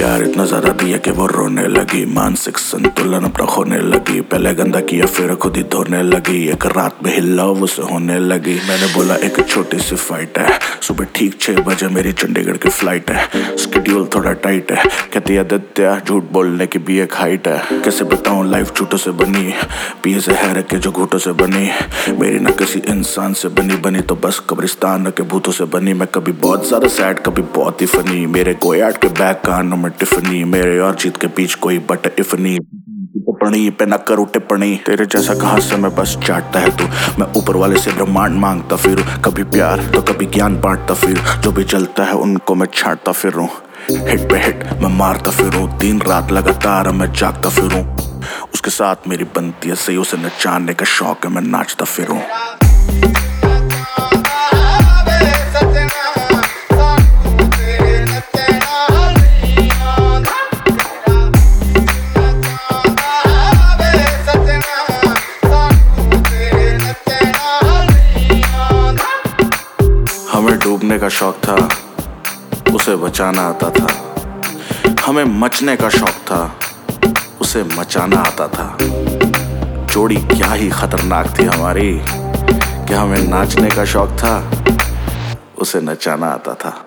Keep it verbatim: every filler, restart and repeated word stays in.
प्यार इतना ज्यादा दिया कि वो रोने लगी, मानसिक संतुलन अपना खोने लगी। पहले गंदा किया फिर खुद ही धोने लगी, एक रात में हिला उसे होने लगी। मैंने बोला एक छोटी सी फाइट है, सुबह ठीक छह बजे मेरी चंडीगढ़ की फ्लाइट है। स्केड्यूल थोड़ा टाइट है, कहती आदित्य झूठ बोलने की भी एक हाइट है। कैसे बताऊं लाइफ झूठों से बनी, पिए से है के जो घूटों से बनी। मेरी ना किसी इंसान से बनी, बनी तो बस कब्रिस्तान के भूतों से बनी। मैं कभी बहुत ज्यादा सैड कभी बहुत ही फनी, मेरे गोयाट के बैग कानों में टिफनी। मेरे और जीत के बीच कोई बट इफ नहीं, टिप्पणी पे न करूं टिप्पणी। तेरे जैसा कहां से मैं बस चाटता है तू, मैं ऊपर वाले से ब्रह्मांड मांगता फिर। कभी प्यार तो कभी ज्ञान बांटता फिर, जो भी चलता है उनको मैं छांटता फिरूं। हिट पे हिट मैं मारता फिरूं, दिन रात लगातार मैं जागता फिरूं। उसके साथ मेरी बनती है सही, उसे नचाने का शौक है मैं नाचता फिरूं। हमें डूबने का शौक था, उसे बचाना आता था। हमें मचने का शौक था, उसे मचाना आता था। जोड़ी क्या ही खतरनाक थी हमारी, कि हमें नाचने का शौक था, उसे नचाना आता था।